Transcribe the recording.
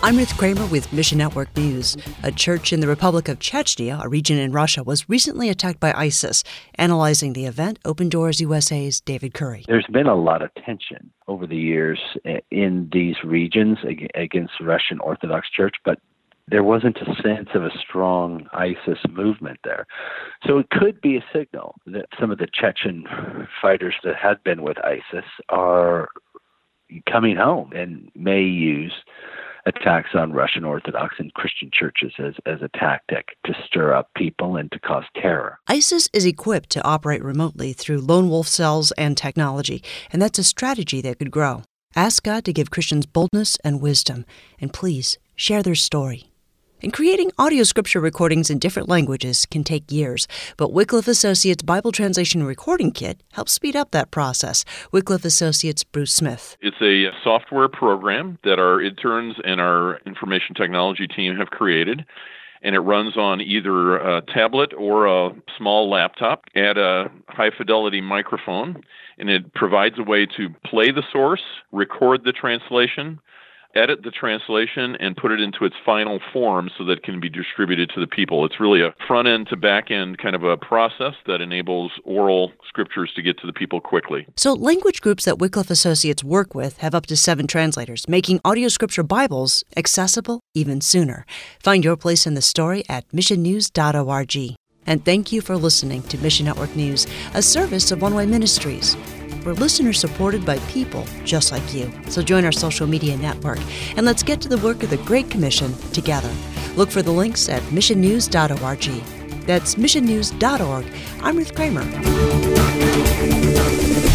I'm Ruth Kramer with Mission Network News. A church in the Republic of Chechnya, a region in Russia, was recently attacked by ISIS. Analyzing the event, Open Doors USA's David Curry. There's been a lot of tension over the years in these regions against the Russian Orthodox Church, but there wasn't a sense of a strong ISIS movement there. So it could be a signal that some of the Chechen fighters that had been with ISIS are coming home and may use attacks on Russian Orthodox and Christian churches as a tactic to stir up people and to cause terror. ISIS is equipped to operate remotely through lone wolf cells and technology, and that's a strategy that could grow. Ask God to give Christians boldness and wisdom, and please share their story. And creating audio scripture recordings in different languages can take years, but Wycliffe Associates Bible Translation Recording Kit helps speed up that process. Wycliffe Associates' Bruce Smith. It's a software program that our interns and our information technology team have created, and it runs on either a tablet or a small laptop at a high-fidelity microphone, and it provides a way to play the source, record the translation, edit the translation, and put it into its final form so that it can be distributed to the people. It's really a front-end to back-end kind of a process that enables oral scriptures to get to the people quickly. So language groups that Wycliffe Associates work with have up to 7 translators, making audio scripture Bibles accessible even sooner. Find your place in the story at missionnews.org. And thank you for listening to Mission Network News, a service of One Way Ministries. We're listeners supported by people just like you. So join our social media network and let's get to the work of the Great Commission together. Look for the links at missionnews.org. That's missionnews.org. I'm Ruth Kramer.